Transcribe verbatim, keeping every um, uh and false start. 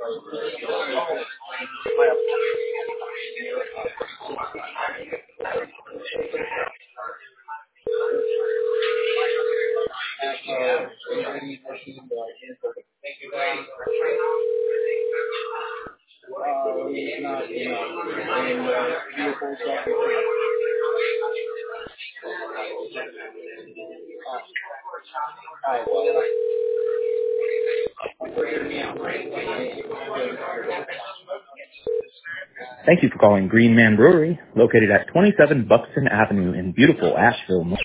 Thank you for calling Green Man Brewery, located at twenty-seven Buxton Avenue in beautiful Asheville,